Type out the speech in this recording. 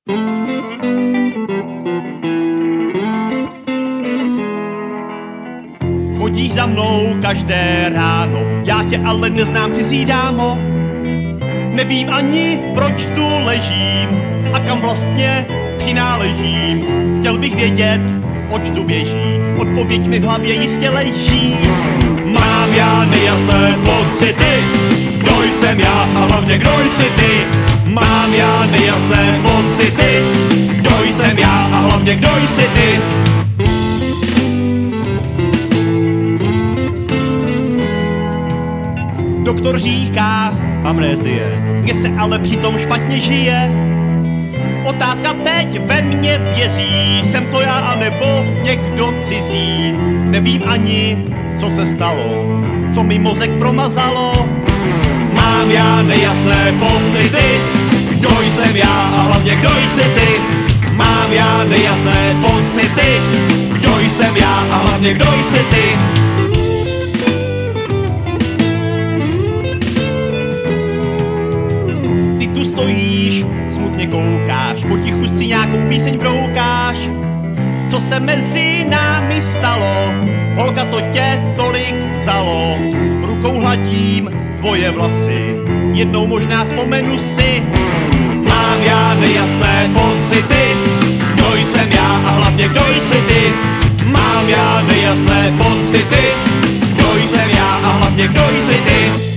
Chodíš za mnou každé ráno, já tě ale neznám, cizí dámo. Nevím ani, proč tu ležím a kam vlastně přináležím. Chtěl bych vědět, oč tu běží, odpověď mi v hlavě jistě leží. Mám já nejasné pocity, kdo jsem já a hlavně kdo jsi ty. Mám já nejasné pocity, kdo jsem já a hlavně kdo jsi ty. Doktor říká amnézie, mně se ale přitom špatně žije. Otázka teď ve mně vězí, jsem to já anebo někdo cizí. Nevím ani, co se stalo, co mi mozek promazalo. Mám já nejasné pocity, kdo jsem já a hlavně kdo jsi ty. Mám já nejasné pocity, kdo jsem já a hlavně kdo jsi ty. Ty tu stojíš, smutně koukáš, potichu si nějakou píseň broukáš. Co se mezi námi stalo, holka, to tě tolik vzalo. Rukou hladím tvoje vlasy, jednou možná vzpomenu si. Mám já nejasné pocity, kdo jsem já a hlavně kdo jsi ty. Mám já nejasné pocity, kdo jsem já a hlavně kdo jsi ty.